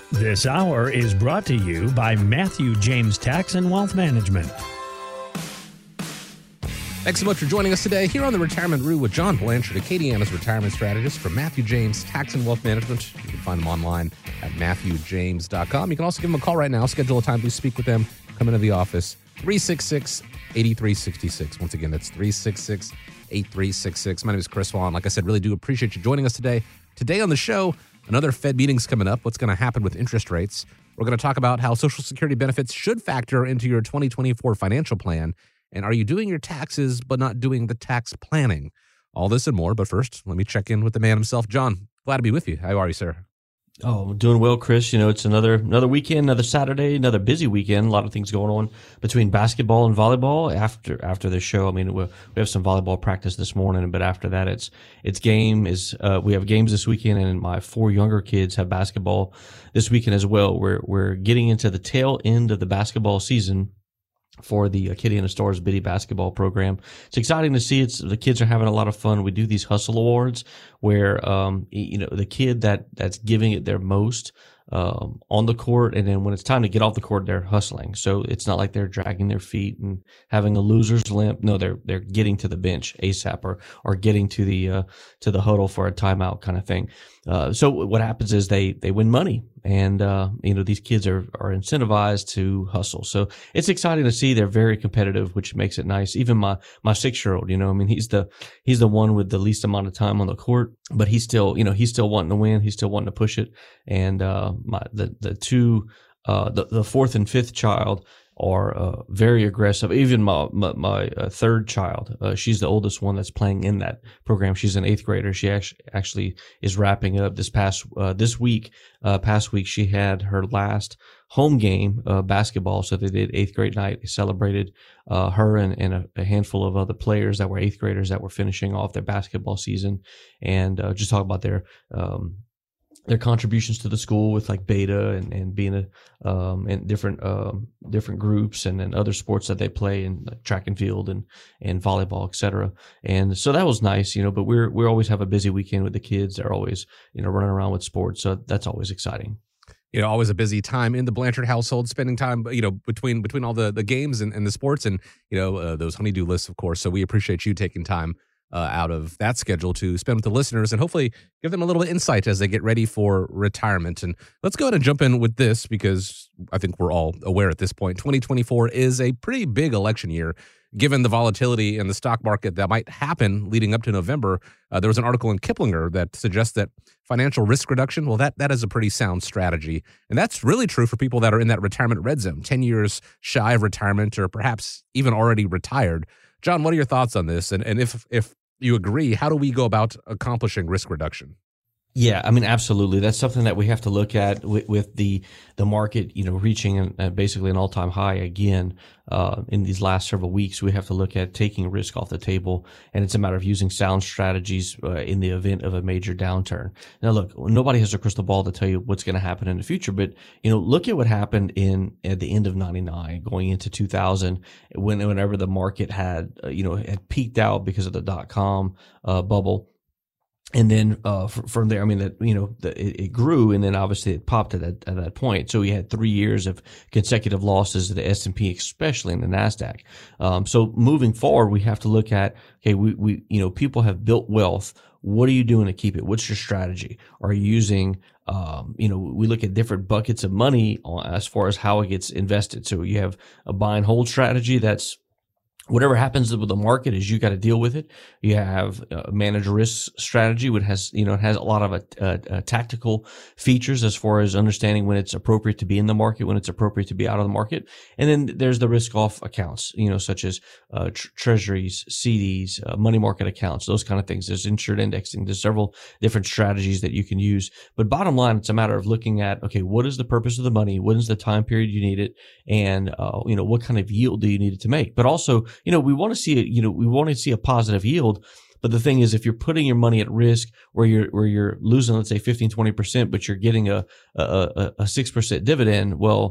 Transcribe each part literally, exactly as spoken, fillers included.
This hour is brought to you by Matthew James Tax and Wealth Management. Thanks so much for joining us today here on the Retirement Room with John Blanchard, Acadiana's retirement strategist from Matthew James Tax and Wealth Management. You can find them online at matthew james dot com. You can also give them a call right now. Schedule a time to speak with them. Come into the office, three six six, eight three six six. Once again, that's three six six, eight three six six. My name is Chris Vaughn. Like I said, really do appreciate you joining us today. Today on the show, another Fed meeting's coming up. What's going to happen with interest rates? We're going to talk about how Social Security benefits should factor into your twenty twenty-four financial plan. And are you doing your taxes but not doing the tax planning? All this and more. But first, let me check in with the man himself. John, glad to be with you. How are you, sir? Oh, doing well, Chris. You know, it's another another weekend, another Saturday, another busy weekend. A lot of things going on between basketball and volleyball. After after the show, I mean, we we have some volleyball practice this morning, but after that, it's it's game is uh, we have games this weekend, and my four younger kids have basketball this weekend as well. We're we're getting into the tail end of the basketball season for the Acadiana Stars Biddy basketball program. It's exciting to see. It's the kids are having a lot of fun. We do these hustle awards where, um, you know, the kid that that's giving it their most, um, on the court. And then when it's time to get off the court, they're hustling. So it's not like they're dragging their feet and having a loser's limp. No, they're, they're getting to the bench ASAP or, or getting to the, uh, to the huddle for a timeout kind of thing. Uh, so what happens is they, they win money, and, uh, you know, these kids are, are incentivized to hustle. So it's exciting to see. They're very competitive, which makes it nice. Even my, my six year old, you know, I mean, he's the, he's the one with the least amount of time on the court, but he's still, you know, he's still wanting to win. He's still wanting to push it. And, uh, my, the, the two, uh, the, the fourth and fifth child are uh, very aggressive. Even my my, my uh, third child, uh, she's the oldest one that's playing in that program. She's an eighth grader. She actually actually is wrapping up this past uh, this week. Uh, past week, she had her last home game uh, basketball. So they did eighth grade night. They celebrated uh, her and, and a, a handful of other players that were eighth graders that were finishing off their basketball season, and uh, just talk about their. Um, their contributions to the school with like beta and, and being a, um, and different, um, different groups and, and other sports that they play in like track and field and, and volleyball, et cetera. And so that was nice, you know, but we're, we always have a busy weekend with the kids. They're always, you know, running around with sports. So that's always exciting. You know, always a busy time in the Blanchard household, spending time, you know, between between all the, the games and, and the sports and, you know, uh, those honeydew lists, of course. So we appreciate you taking time Uh, out of that schedule to spend with the listeners and hopefully give them a little insight as they get ready for retirement. And let's go ahead and jump in with this because I think we're all aware at this point, twenty twenty-four is a pretty big election year. Given the volatility in the stock market that might happen leading up to November, uh, there was an article in Kiplinger that suggests that financial risk reduction, well, that that is a pretty sound strategy. And that's really true for people that are in that retirement red zone, ten years shy of retirement or perhaps even already retired. John, what are your thoughts on this? And and if if you agree, how do we go about accomplishing risk reduction? Yeah, I mean, absolutely. That's something that we have to look at with, with the the market, you know, reaching an, uh, basically an all-time high again uh, in these last several weeks. We have to look at taking risk off the table, and it's a matter of using sound strategies uh, in the event of a major downturn. Now, look, nobody has a crystal ball to tell you what's going to happen in the future, but you know, look at what happened in at the end of ninety-nine, going into two thousand, when whenever the market had uh, you know had peaked out because of the dot-com uh, bubble. And then uh, from there, I mean, that you know, the, it, it grew, and then obviously it popped at that, at that point. So we had three years of consecutive losses to the S and P, especially in the NASDAQ. Um, so moving forward, we have to look at, okay, we, we, you know, people have built wealth. What are you doing to keep it? What's your strategy? Are you using, um, you know, we look at different buckets of money as far as how it gets invested. So you have a buy and hold strategy that's whatever happens with the market is you got to deal with it. You have a manage risk strategy, which has, you know, it has a lot of uh, uh, tactical features as far as understanding when it's appropriate to be in the market, when it's appropriate to be out of the market. And then there's the risk off accounts, you know, such as uh, tr- treasuries, C Ds, uh, money market accounts, those kind of things. There's insured indexing. There's several different strategies that you can use. But bottom line, it's a matter of looking at, okay, what is the purpose of the money? What is the time period you need it? And, uh, you know, what kind of yield do you need it to make? But also, you know, we want to see it, you know, we want to see a positive yield. But the thing is, if you're putting your money at risk where you're, where you're losing, let's say fifteen, twenty percent, but you're getting a, a, a six percent dividend, well,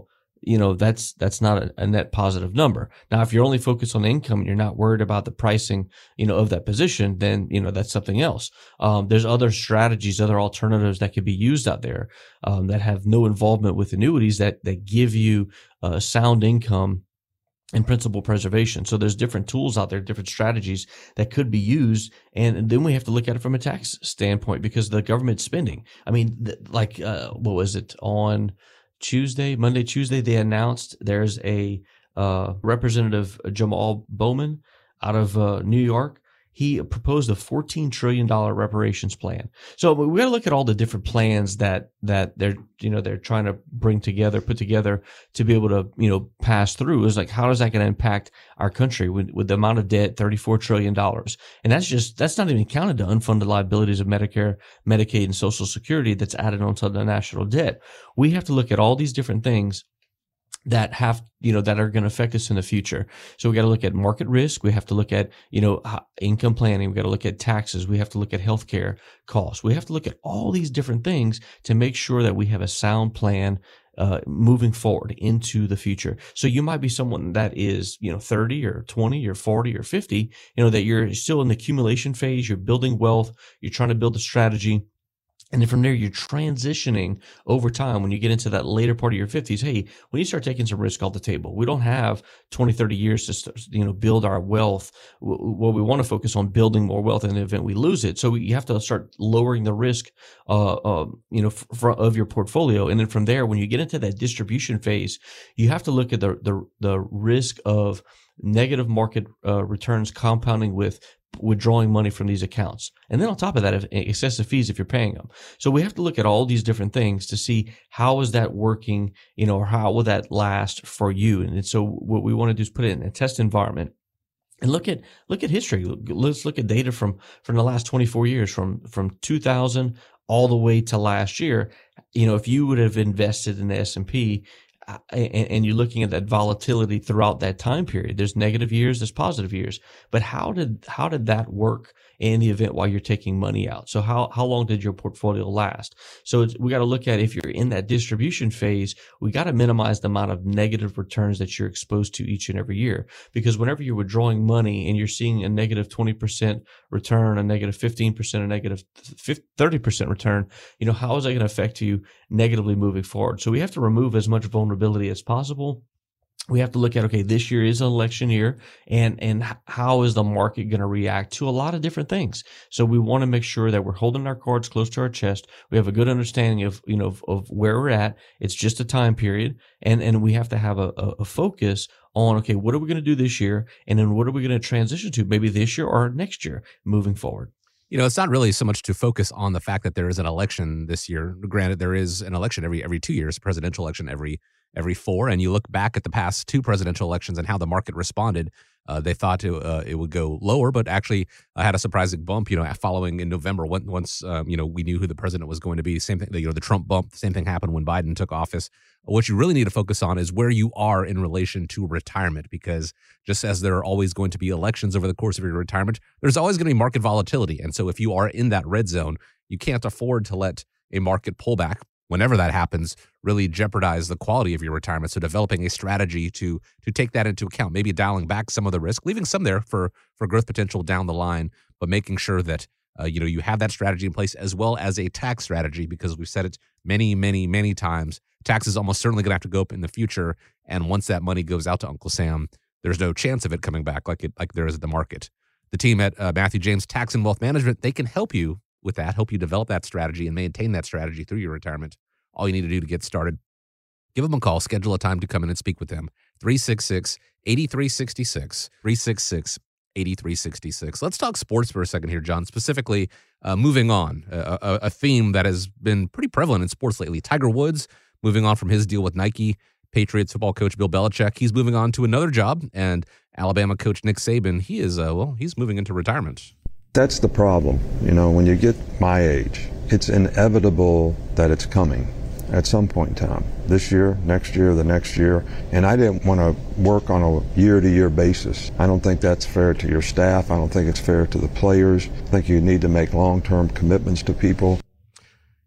you know, that's that's not a, a net positive number. Now, if you're only focused on income and you're not worried about the pricing, you know, of that position, then, you know, that's something else. Um, there's other strategies, other alternatives that could be used out there um, that have no involvement with annuities that that give you uh, sound income and principal preservation. So there's different tools out there, different strategies that could be used. And then we have to look at it from a tax standpoint because the government spending. I mean, th- like, uh, what was it on Tuesday, Monday, Tuesday, they announced there's a uh, Representative Jamal Bowman out of uh, New York. He proposed a fourteen trillion dollars reparations plan. So we got to look at all the different plans that that they're you know they're trying to bring together, put together to be able to you know pass through. It's like, how is that going to impact our country with, with the amount of debt, thirty-four trillion dollars, and that's just that's not even counted the unfunded liabilities of Medicare, Medicaid, and Social Security that's added onto the national debt. We have to look at all these different things that have, you know, that are going to affect us in the future. So we got to look at market risk. We have to look at, you know, income planning. We got to look at taxes. We have to look at healthcare costs. We have to look at all these different things to make sure that we have a sound plan uh, moving forward into the future. So you might be someone that is, you know, thirty or twenty or forty or fifty, you know, that you're still in the accumulation phase. You're building wealth. You're trying to build a strategy. And then from there, you're transitioning over time. When you get into that later part of your fifties, hey, we need to start taking some risk off the table. We don't have twenty, thirty years to start, you know, build our wealth. Well, we want to focus on building more wealth in the event we lose it. So you have to start lowering the risk, uh, uh, you know, f- of your portfolio. And then from there, when you get into that distribution phase, you have to look at the the, the risk of negative market uh, returns compounding with withdrawing money from these accounts. And then on top of that, if, excessive fees if you're paying them. So we have to look at all these different things to see how is that working, you know, or how will that last for you. And so what we want to do is put it in a test environment and look at look at history. Let's look at data from from the last twenty-four years, from from two thousand all the way to last year. You know, if you would have invested in the S and P, and you're looking at that volatility throughout that time period. There's negative years, there's positive years. But how did how did that work in the event while you're taking money out? So how how long did your portfolio last? So it's, we got to look at, if you're in that distribution phase, we got to minimize the amount of negative returns that you're exposed to each and every year. Because whenever you're withdrawing money and you're seeing a negative twenty percent return, a negative fifteen percent, a negative thirty percent return, you know, how is that going to affect you negatively moving forward? So we have to remove as much vulnerability as possible. We have to look at, okay, this year is an election year, and and how is the market going to react to a lot of different things? So we want to make sure that we're holding our cards close to our chest. We have a good understanding of, you know, of, of where we're at. It's just a time period, and and we have to have a, a, a focus on, okay, what are we going to do this year, and then what are we going to transition to maybe this year or next year moving forward. You know, it's not really so much to focus on the fact that there is an election this year. Granted, there is an election every every two years, a presidential election every every four. And you look back at the past two presidential elections and how the market responded. Uh, they thought it, uh, it would go lower, but actually uh, had a surprising bump, you know, following in November when, once, um, you know, we knew who the president was going to be. Same thing, you know, the Trump bump, the same thing happened when Biden took office. What you really need to focus on is where you are in relation to retirement, because just as there are always going to be elections over the course of your retirement, there's always going to be market volatility. And so if you are in that red zone, you can't afford to let a market pullback, whenever that happens, really jeopardize the quality of your retirement. So developing a strategy to to take that into account, maybe dialing back some of the risk, leaving some there for for growth potential down the line, but making sure that uh, you know you have that strategy in place, as well as a tax strategy, because we've said it many, many, many times. Tax is almost certainly going to have to go up in the future, and once that money goes out to Uncle Sam, there's no chance of it coming back like it like there is at the market. The team at uh, Matthew James Tax and Wealth Management, they can help you with that, help you develop that strategy and maintain that strategy through your retirement. All you need to do to get started, give them a call, schedule a time to come in and speak with them. three six six, eight three six six, three six six, eight three six six. Let's talk sports for a second here, John, specifically uh, moving on, a, a, a theme that has been pretty prevalent in sports lately. Tiger Woods moving on from his deal with Nike. Patriots football coach Bill Belichick, he's moving on to another job. And Alabama coach Nick Saban, he is, uh, well, he's moving into retirement. That's the problem. You know, when you get my age, it's inevitable that it's coming at some point in time. This year, next year, the next year. And I didn't want to work on a year-to-year basis. I don't think that's fair to your staff. I don't think it's fair to the players. I think you need to make long-term commitments to people.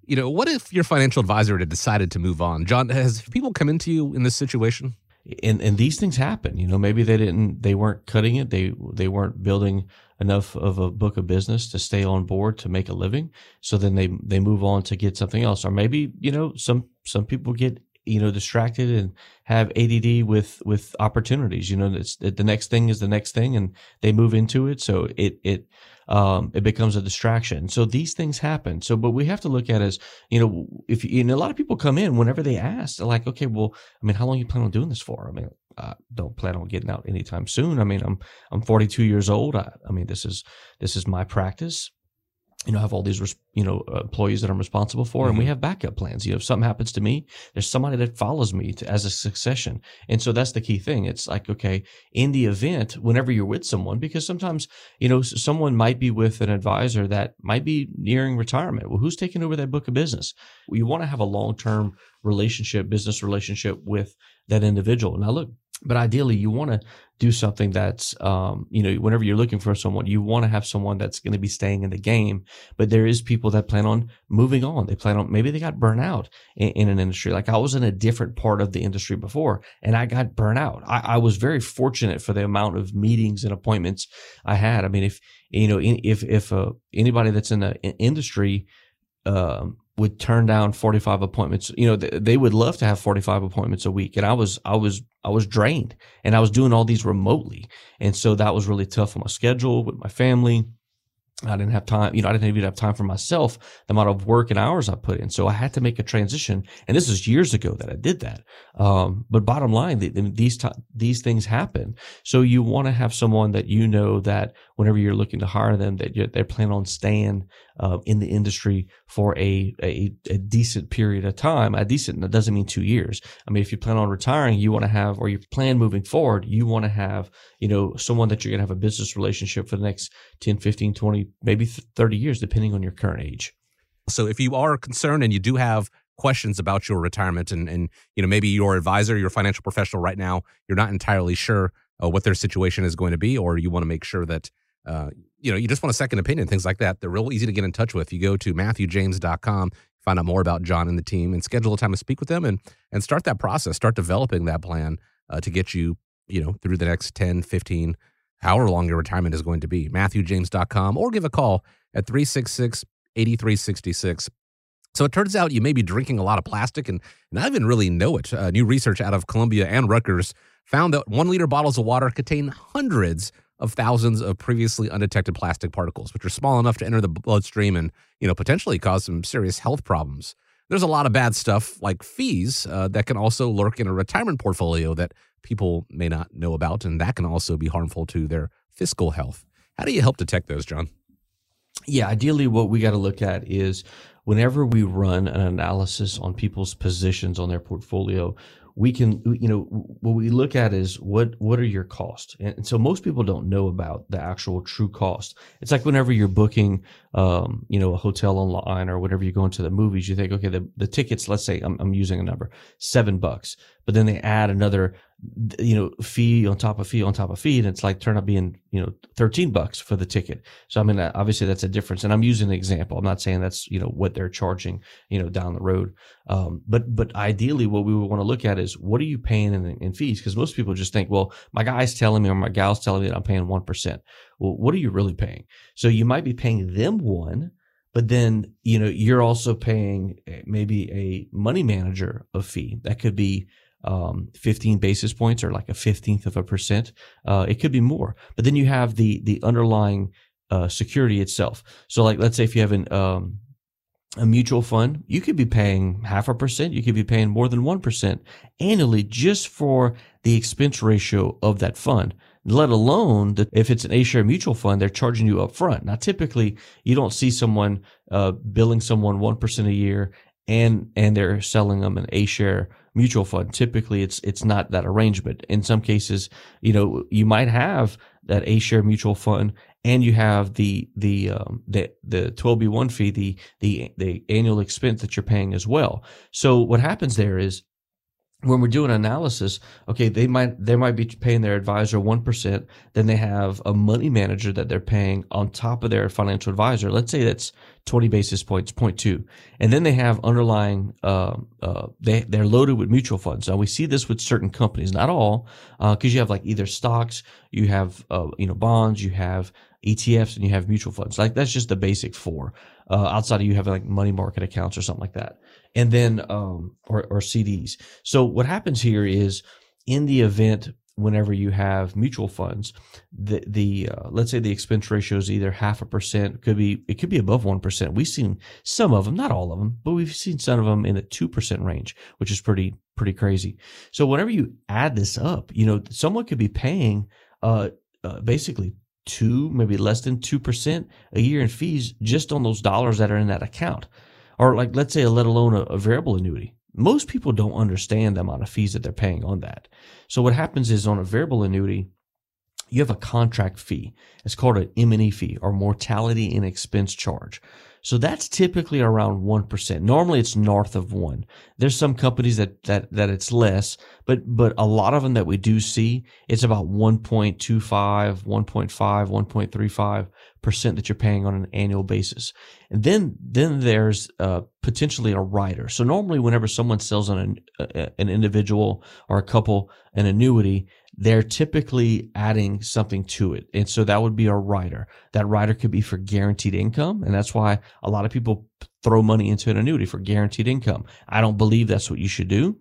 you know, what if your financial advisor had decided to move on? John, has people come into you in this situation? And and these things happen, you know, maybe they didn't, they weren't cutting it. They, they weren't building enough of a book of business to stay on board to make a living. So then they, they move on to get something else. Or maybe, you know, some, some people get, you know, distracted and have A D D with, with opportunities. You know, it's the next thing is the next thing and they move into it. So it, it, um, it becomes a distraction. So these things happen. So, but we have to look at it as, you know, if, you know, a lot of people come in whenever they ask, they're like, okay, well, I mean, how long you plan on doing this for? I mean, I don't plan on getting out anytime soon. I mean, I'm, I'm forty-two years old. I, I mean, this is, this is my practice. You know, I have all these, you know, employees that I'm responsible for, mm-hmm. and we have backup plans. You know, if something happens to me, there's somebody that follows me to, as a succession. And so that's the key thing. It's like, okay, in the event, whenever you're with someone, because sometimes, you know, someone might be with an advisor that might be nearing retirement. Well, who's taking over that book of business? Well, you want to have a long-term relationship, business relationship with that individual. Now, look, but ideally, you want to do something that's, um, you know, whenever you're looking for someone, you want to have someone that's going to be staying in the game. But there is people that plan on moving on. They plan on, maybe they got burnt out in, in an industry. Like I was in a different part of the industry before and I got burnt out. I, I was very fortunate for the amount of meetings and appointments I had. I mean, if, you know, if, if, uh, anybody that's in the industry, um, would turn down forty-five appointments. You know, th- they would love to have forty-five appointments a week. And I was, I was, I was drained and I was doing all these remotely. And so that was really tough on my schedule with my family. I didn't have time, you know, I didn't even have time for myself, the amount of work and hours I put in. So I had to make a transition. And this is years ago that I did that. Um, but bottom line, the, the, these, t- these things happen. So you want to have someone that you know that whenever you're looking to hire them, that you're, they're planning on staying, uh, in the industry for a, a, a decent period of time. A decent, that doesn't mean two years. I mean, if you plan on retiring, you want to have, or you plan moving forward, you want to have, you know, someone that you're going to have a business relationship for the next ten, fifteen, twenty, maybe thirty years, depending on your current age. So if you are concerned and you do have questions about your retirement and, and you know, maybe your advisor, your financial professional right now, you're not entirely sure uh, what their situation is going to be, or you want to make sure that, uh, you know, you just want a second opinion, things like that, they're real easy to get in touch with. You go to matthew james dot com, find out more about John and the team and schedule a time to speak with them and, and start that process, start developing that plan uh, to get you, you know, through the next ten, fifteen, however long your retirement is going to be. matthew james dot com, or give a call at three six six, eight three six six. So it turns out you may be drinking a lot of plastic and not even really know it. Uh, new research out of Columbia and Rutgers found that one liter bottles of water contain hundreds of thousands of previously undetected plastic particles, which are small enough to enter the bloodstream and, you know, potentially cause some serious health problems. There's a lot of bad stuff like fees uh, that can also lurk in a retirement portfolio that people may not know about, and that can also be harmful to their fiscal health. How do you help detect those, John? Yeah, ideally what we got to look at is whenever we run an analysis on people's positions on their portfolio, we can, you know, what we look at is what, what are your costs? And so most people don't know about the actual true cost. It's like whenever you're booking, um, you know, a hotel online or whenever you're going to the movies, you think, okay, the, the tickets, let's say I'm, I'm using a number, seven bucks, but then they add another, you know, fee on top of fee on top of fee. And it's like turn out being, you know, thirteen bucks for the ticket. So, I mean, obviously that's a difference. And I'm using an example. I'm not saying that's, you know, what they're charging, you know, down the road. Um, but, but ideally what we would want to look at is what are you paying in, in fees? Because most people just think, well, my guy's telling me or my gal's telling me that I'm paying one percent. Well, what are you really paying? So you might be paying them one, but then, you know, you're also paying maybe a money manager a fee. That could be um, fifteen basis points or like a fifteenth of a percent. Uh, it could be more, but then you have the, the underlying, uh, security itself. So like, let's say if you have an, um, a mutual fund, you could be paying half a percent. You could be paying more than one percent annually just for the expense ratio of that fund, let alone that if it's an A-share mutual fund, they're charging you up front. Now, typically you don't see someone, uh, billing someone one percent a year and, and they're selling them an A-share mutual fund. Typically it's, it's not that arrangement. In some cases, you know, you might have that A-share mutual fund and you have the, the, um, the, the twelve B one fee, the, the, the annual expense that you're paying as well. So what happens there is when we're doing analysis, okay, they might, they might be paying their advisor one percent. Then they have a money manager that they're paying on top of their financial advisor. Let's say that's twenty basis points, zero point two. And then they have underlying, uh, uh, they, they're loaded with mutual funds. Now we see this with certain companies, not all, uh, cause you have like either stocks, you have, uh, you know, bonds, you have E T Fs, and you have mutual funds. Like that's just the basic four. Uh, outside of you have like money market accounts or something like that. And then, um, or, or C Ds. So what happens here is in the event, whenever you have mutual funds, the, the, uh, let's say the expense ratio is either half a percent, could be, it could be above one percent. We've seen some of them, not all of them, but we've seen some of them in the two percent range, which is pretty, pretty crazy. So whenever you add this up, you know, someone could be paying, uh, uh basically two, maybe less than two percent a year in fees just on those dollars that are in that account. Or like, let's say, let alone a, a variable annuity. Most people don't understand the amount of fees that they're paying on that. So what happens is on a variable annuity, you have a contract fee. It's called an M and E fee, or mortality and expense charge. So that's typically around one percent. Normally it's north of one. There's some companies that, that, that it's less, but, but a lot of them that we do see, it's about one point two five, one point five, one point three five percent that you're paying on an annual basis. And then, then there's, uh, potentially a rider. So normally whenever someone sells an, an individual or a couple an annuity, they're typically adding something to it. And so that would be a rider. That rider could be for guaranteed income. And that's why a lot of people throw money into an annuity for guaranteed income. I don't believe that's what you should do.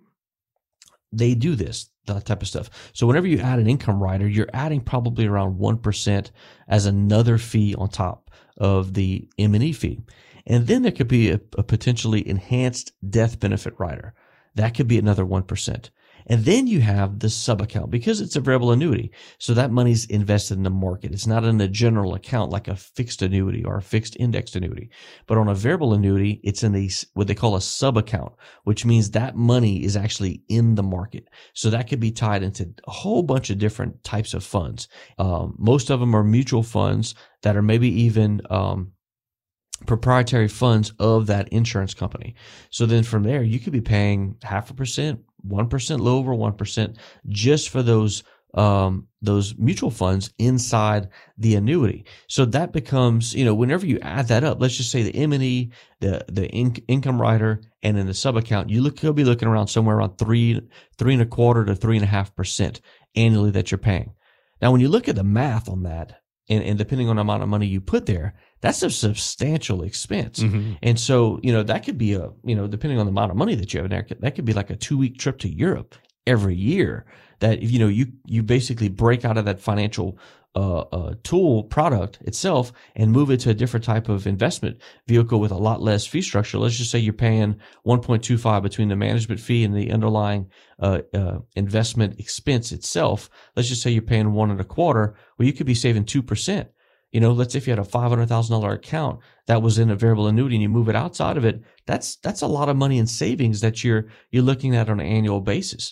They do this, that type of stuff. So whenever you add an income rider, you're adding probably around one percent as another fee on top of the M and E fee. And then there could be a, a potentially enhanced death benefit rider. That could be another one percent. And then you have the sub account because it's a variable annuity. So that money's invested in the market. It's not in a general account like a fixed annuity or a fixed indexed annuity. But on a variable annuity, it's in a, what they call a sub account, which means that money is actually in the market. So that could be tied into a whole bunch of different types of funds. Um, most of them are mutual funds that are maybe even, um, proprietary funds of that insurance company. So then from there, you could be paying half a percent, one percent, low over one percent just for those, um, those mutual funds inside the annuity. So that becomes, you know, whenever you add that up, let's just say the M and E, the, the in, income rider, and then the sub account, you look, you'll be looking around somewhere around three, three and a quarter to three and a half percent annually that you're paying. Now, when you look at the math on that, and, and depending on the amount of money you put there, that's a substantial expense. Mm-hmm. And so, you know, that could be a, you know, depending on the amount of money that you have in there, that could be like a two week trip to Europe every year that, you know, you, you basically break out of that financial, uh, uh, tool product itself and move it to a different type of investment vehicle with a lot less fee structure. Let's just say you're paying one point two five between the management fee and the underlying, uh, uh, investment expense itself. Let's just say you're paying one and a quarter. Well, you could be saving two percent. You know, let's say if you had a five hundred thousand dollars account that was in a variable annuity and you move it outside of it, that's, that's a lot of money in savings that you're, you're looking at on an annual basis.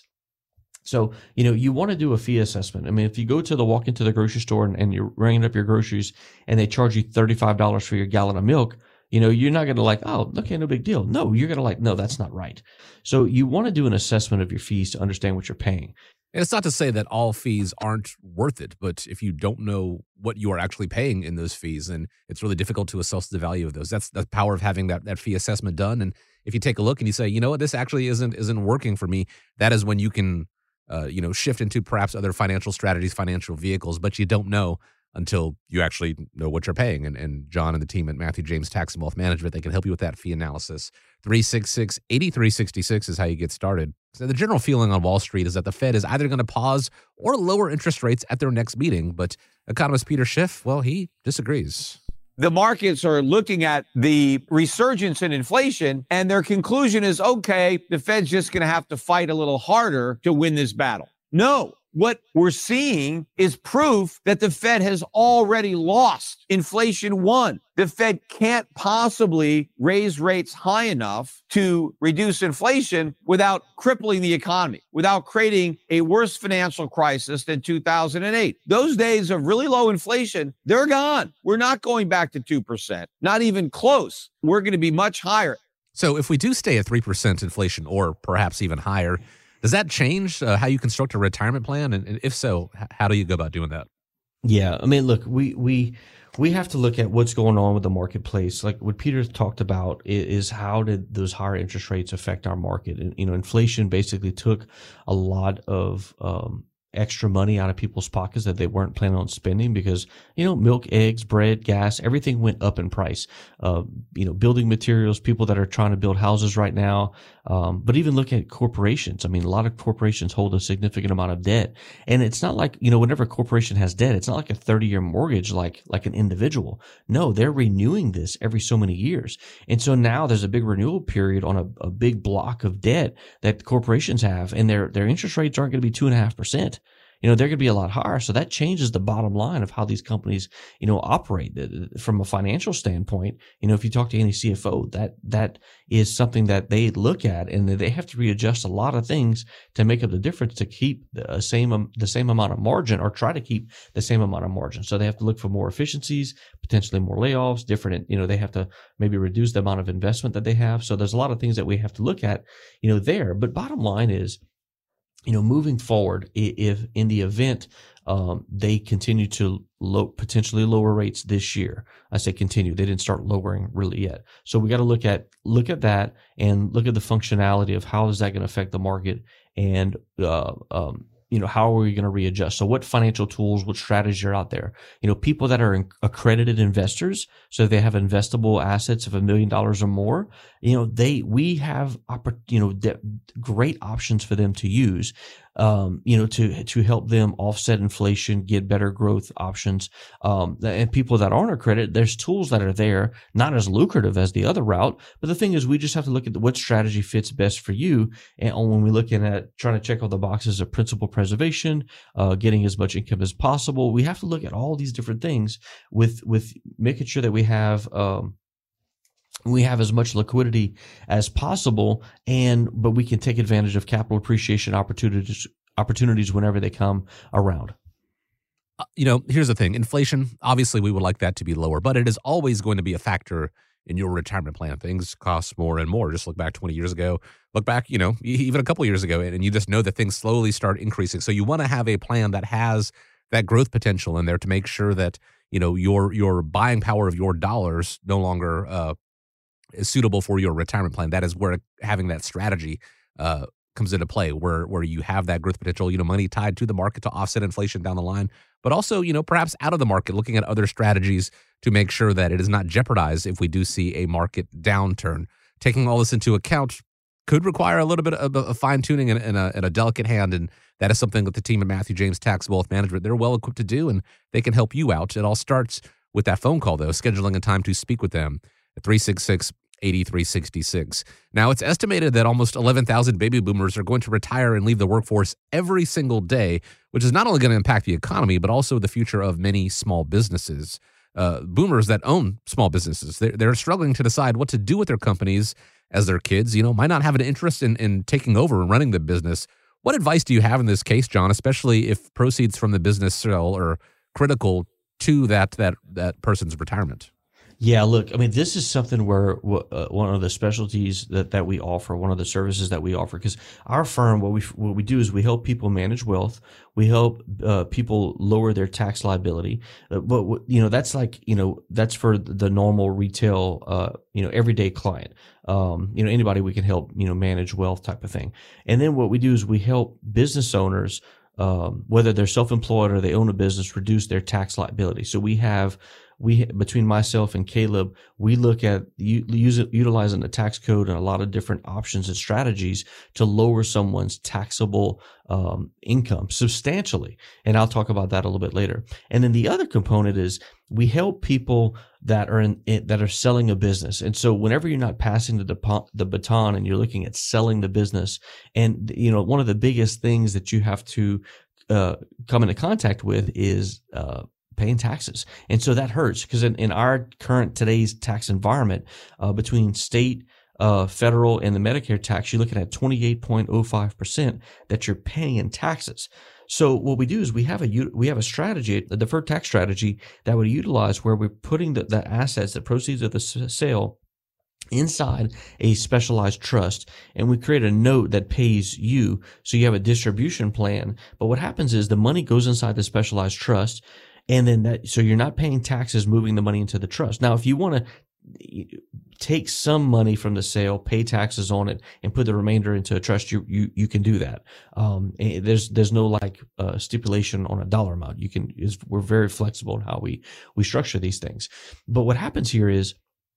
So, you know, you want to do a fee assessment. I mean, if you go to the, walk into the grocery store and, and you're ringing up your groceries and they charge you thirty-five dollars for your gallon of milk, you know, you're not going to like, oh, okay, no big deal. No, you're going to like, no, that's not right. So you want to do an assessment of your fees to understand what you're paying. And it's not to say that all fees aren't worth it, but if you don't know what you are actually paying in those fees, then it's really difficult to assess the value of those. That's the power of having that, that fee assessment done. And if you take a look and you say, you know what, this actually isn't isn't working for me, that is when you can, uh, you know, shift into perhaps other financial strategies, financial vehicles, but you don't know until you actually know what you're paying. And, and John and the team at Matthew James Tax and Wealth Management, they can help you with that fee analysis. three six six, eight three six six is how you get started. So the general feeling on Wall Street is that the Fed is either going to pause or lower interest rates at their next meeting. But economist Peter Schiff, well, he disagrees. The markets are looking at the resurgence in inflation, and their conclusion is, okay, the Fed's just going to have to fight a little harder to win this battle. No. What we're seeing is proof that the Fed has already lost. Inflation won. The Fed can't possibly raise rates high enough to reduce inflation without crippling the economy, without creating a worse financial crisis than two thousand eight. Those days of really low inflation, they're gone. We're not going back to two percent, not even close. We're going to be much higher. So if we do stay at three percent inflation or perhaps even higher, does that change uh, how you construct a retirement plan? And, and if so, h- how do you go about doing that? Yeah, I mean, look, we we we have to look at what's going on with the marketplace. Like what Peter talked about is, is how did those higher interest rates affect our market? And you know, inflation basically took a lot of um, extra money out of people's pockets that they weren't planning on spending because, you know, milk, eggs, bread, gas, everything went up in price. Uh, you know, building materials, people that are trying to build houses right now. Um, but even look at corporations. I mean, a lot of corporations hold a significant amount of debt. And it's not like, you know, whenever a corporation has debt, it's not like a thirty year mortgage like, like an individual. No, they're renewing this every so many years. And so now there's a big renewal period on a, a big block of debt that corporations have, and their, their interest rates aren't going to be two and a half percent. You know, they're going to be a lot higher. So that changes the bottom line of how these companies, you know, operate from a financial standpoint. You know, if you talk to any C F O, that, that is something that they look at, and they have to readjust a lot of things to make up the difference to keep the same, the same amount of margin, or try to keep the same amount of margin. So they have to look for more efficiencies, potentially more layoffs, different, you know, they have to maybe reduce the amount of investment that they have. So there's a lot of things that we have to look at, you know, there. But bottom line is, you know, moving forward, if in the event um, they continue to low, potentially lower rates this year, I say continue. They didn't start lowering really yet, so we got to look at look at that and look at the functionality of how is that going to affect the market, and uh, um, you know, how are we going to readjust? So what financial tools, what strategies are out there? You know, people that are accredited investors, so they have investable assets of a million dollars or more, you know, they, we have, you know, de- great options for them to use, um, you know, to, to help them offset inflation, get better growth options. Um, and people that aren't accredited, there's tools that are there, not as lucrative as the other route. But the thing is, we just have to look at what strategy fits best for you. And when we're looking at trying to check all the boxes of principal preservation, uh, getting as much income as possible, we have to look at all these different things with, with making sure that we have, um, we have as much liquidity as possible, and but we can take advantage of capital appreciation opportunities opportunities whenever they come around. Uh, you know, here's the thing. Inflation, obviously we would like that to be lower, but it is always going to be a factor in your retirement plan. Things cost more and more. Just look back twenty years ago, look back, you know, even a couple years ago, and you just know that things slowly start increasing. So you want to have a plan that has that growth potential in there to make sure that, you know, your your buying power of your dollars no longer uh, is suitable for your retirement plan. That is where having that strategy uh, comes into play, where where you have that growth potential, you know, money tied to the market to offset inflation down the line, but also, you know, perhaps out of the market, looking at other strategies to make sure that it is not jeopardized if we do see a market downturn. Taking all this into account could require a little bit of a fine tuning and, and, a, and a delicate hand, and that is something that the team at Matthew James Tax Wealth Management, they're well equipped to do, and they can help you out. It all starts with that phone call, though, scheduling a time to speak with them at three six six, eight three six six. Now, it's estimated that almost eleven thousand baby boomers are going to retire and leave the workforce every single day, which is not only going to impact the economy, but also the future of many small businesses. Uh, boomers that own small businesses, they're, they're struggling to decide what to do with their companies as their kids, you know, might not have an interest in, in taking over and running the business. What advice do you have in this case, John, especially if proceeds from the business sale are critical to that that that person's retirement? Yeah, look, I mean, this is something where uh, one of the specialties that, that we offer, one of the services that we offer, because our firm, what we what we do is we help people manage wealth. We help uh, people lower their tax liability. Uh, but, you know, that's like, you know, that's for the normal retail, uh, you know, everyday client. Um, you know, anybody we can help, you know, manage wealth type of thing. And then what we do is we help business owners, um, whether they're self-employed or they own a business, reduce their tax liability. So we have We, between myself and Caleb, we look at use, utilizing the tax code and a lot of different options and strategies to lower someone's taxable um, income substantially. And I'll talk about that a little bit later. And then the other component is we help people that are in, that are selling a business. And so whenever you're not passing the the baton and you're looking at selling the business, and you know, one of the biggest things that you have to uh, come into contact with is uh, paying taxes. And so that hurts because in, in our current today's tax environment, uh, between state, uh, federal, and the Medicare tax, you're looking at twenty-eight point oh five percent that you're paying in taxes. So what we do is we have a we have a strategy, a deferred tax strategy that we utilize where we're putting the, the assets, the proceeds of the sale inside a specialized trust, and we create a note that pays you. So you have a distribution plan. But what happens is the money goes inside the specialized trust, And then that, so you're not paying taxes moving the money into the trust. Now, if you want to take some money from the sale, pay taxes on it, and put the remainder into a trust, you you you can do that. Um, there's there's no like uh, stipulation on a dollar amount. You can is we're very flexible in how we we structure these things. But what happens here is,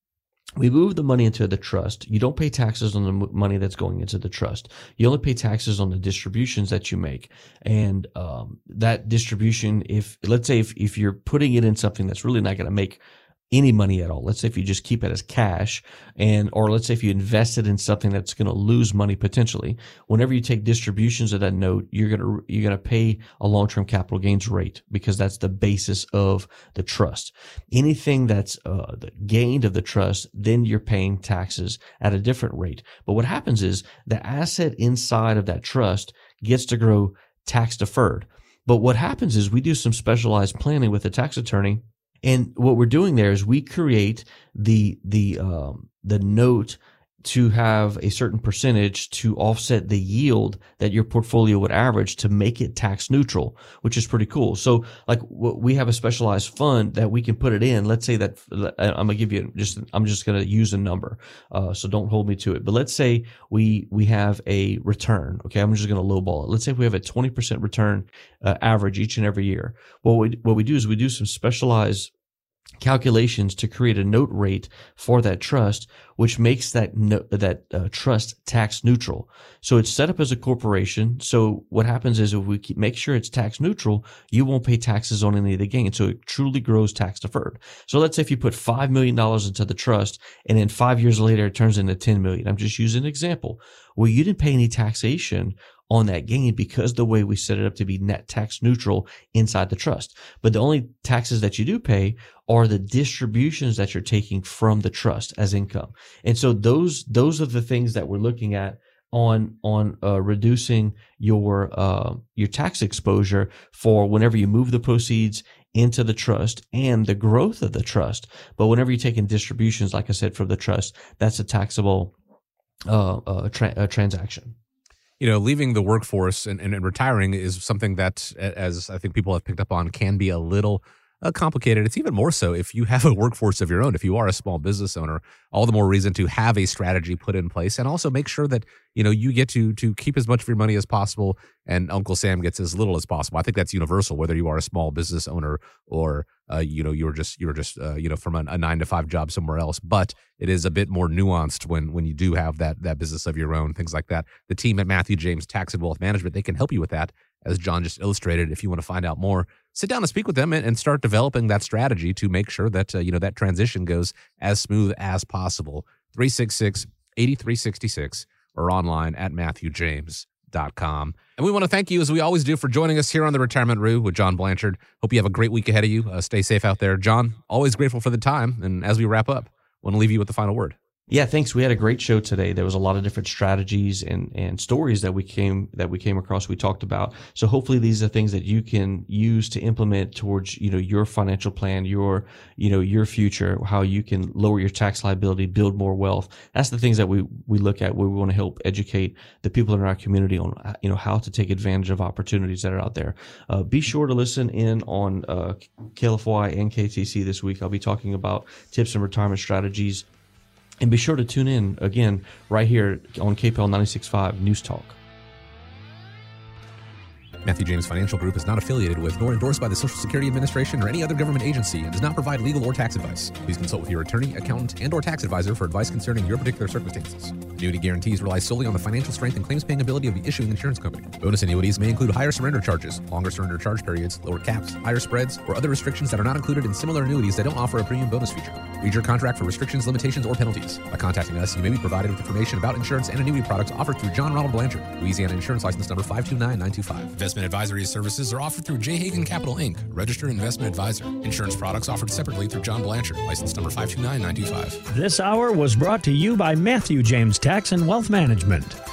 we move the money into the trust. You don't pay taxes on the money that's going into the trust. You only pay taxes on the distributions that you make. And um, that distribution, if let's say if, if you're putting it in something that's really not going to make any money at all. Let's say if you just keep it as cash, and or let's say if you invest it in something that's going to lose money potentially. Whenever you take distributions of that note, you're going to you're going to pay a long-term capital gains rate, because that's the basis of the trust. Anything that's uh, gained of the trust, then you're paying taxes at a different rate. But what happens is the asset inside of that trust gets to grow tax deferred. But what happens is we do some specialized planning with a tax attorney. And what we're doing there is we create the the um, the note to have a certain percentage to offset the yield that your portfolio would average to make it tax neutral, which is pretty cool. So like we have a specialized fund that we can put it in. Let's say that I'm going to give you just, I'm just going to use a number. Uh, so don't hold me to it. But let's say we, we have a return. Okay. I'm just going to lowball it. Let's say we have a twenty percent return uh, average each and every year. Well, what we, what we do is we do some specialized calculations to create a note rate for that trust, which makes that no, that uh, trust tax neutral. So it's set up as a corporation. So what happens is if we keep, make sure it's tax neutral, you won't pay taxes on any of the gain. So it truly grows tax deferred. So let's say if you put five million dollars into the trust and then five years later it turns into ten million dollars. I'm just using an example. Well, you didn't pay any taxation on that gain because the way we set it up to be net tax neutral inside the trust. But the only taxes that you do pay are the distributions that you're taking from the trust as income. And so those those are the things that we're looking at on on uh, reducing your uh, your tax exposure for whenever you move the proceeds into the trust and the growth of the trust. But whenever you're taking distributions, like I said, from the trust, that's a taxable uh, uh, tra- uh, transaction. You know, leaving the workforce and, and, and retiring is something that, as I think people have picked up on, can be a little uh, complicated. It's even more so if you have a workforce of your own. If you are a small business owner, all the more reason to have a strategy put in place, and also make sure that, you know, you get to to keep as much of your money as possible and Uncle Sam gets as little as possible. I think that's universal, whether you are a small business owner or uh, you know you're just you're just uh, you know from a, a nine to five job somewhere else. But it is a bit more nuanced when when you do have that that business of your own, things like that. The team at Matthew James Tax and Wealth Management, they can help you with that, as John just illustrated. If you want to find out more, sit down and speak with them and, and start developing that strategy to make sure that uh, you know that transition goes as smooth as possible. three six six, eight three six six or online at matthew james dot com. And we want to thank you, as we always do, for joining us here on the Retirement Room with John Blanchard. Hope you have a great week ahead of you. Uh, stay safe out there. John, always grateful for the time. And as we wrap up, I want to leave you with the final word. Yeah, thanks. We had a great show today. There was a lot of different strategies and, and stories that we came that we came across. We talked about. So hopefully these are things that you can use to implement towards, you know, your financial plan, your, you know, your future, how you can lower your tax liability, build more wealth. That's the things that we we look at where we want to help educate the people in our community on, you know, how to take advantage of opportunities that are out there. Uh, be sure to listen in on uh, K L F Y and K T C this week. I'll be talking about tips and retirement strategies. And be sure to tune in again right here on K P L ninety-six point five News Talk. Matthew James Financial Group is not affiliated with nor endorsed by the Social Security Administration or any other government agency and does not provide legal or tax advice. Please consult with your attorney, accountant, and or tax advisor for advice concerning your particular circumstances. Annuity guarantees rely solely on the financial strength and claims-paying ability of the issuing insurance company. Bonus annuities may include higher surrender charges, longer surrender charge periods, lower caps, higher spreads, or other restrictions that are not included in similar annuities that don't offer a premium bonus feature. Read your contract for restrictions, limitations, or penalties. By contacting us, you may be provided with information about insurance and annuity products offered through John Ronald Blanchard, Louisiana Insurance License Number five two nine nine two five. Investment advisory services are offered through J. Hagan Capital, Incorporated, registered investment advisor. Insurance products offered separately through John Blanchard, license number five two nine nine two five. This hour was brought to you by Matthew James Tax and Wealth Management.